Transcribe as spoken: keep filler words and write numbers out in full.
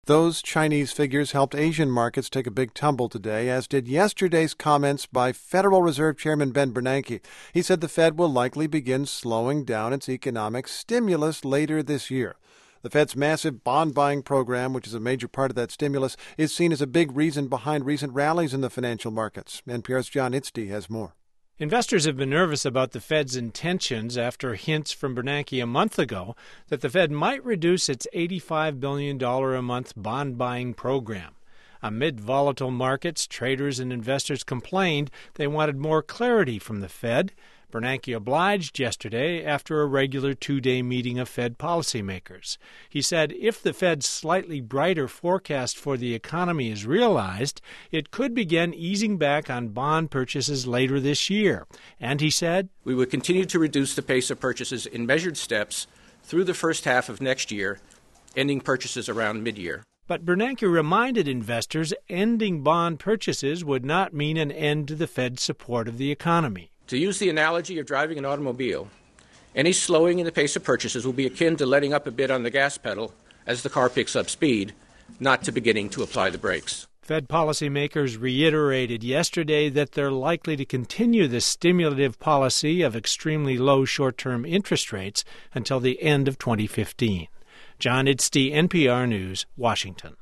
Those Chinese figures helped Asian markets take a big tumble today, as did yesterday's comments by Federal Reserve Chairman Ben Bernanke. He said the Fed will likely begin slowing down its economic stimulus later this year. The Fed's massive bond buying program, which is a major part of that stimulus, is seen as a big reason behind recent rallies in the financial markets. N P R's John Itzty has more. Investors have been nervous about the Fed's intentions after hints from Bernanke a month ago that the Fed might reduce its eighty-five billion dollars a month bond buying program. Amid volatile markets, traders and investors complained they wanted more clarity from the Fed. Bernanke obliged yesterday after a regular two-day meeting of Fed policymakers. He said if the Fed's slightly brighter forecast for the economy is realized, it could begin easing back on bond purchases later this year. And he said, "We would continue to reduce the pace of purchases in measured steps through the first half of next year, ending purchases around mid-year." But Bernanke reminded investors ending bond purchases would not mean an end to the Fed's support of the economy. To use the analogy of driving an automobile, any slowing in the pace of purchases will be akin to letting up a bit on the gas pedal as the car picks up speed, not to beginning to apply the brakes. Fed policymakers reiterated yesterday that they're likely to continue the stimulative policy of extremely low short-term interest rates until the end of twenty fifteen. John Itzty, N P R News, Washington.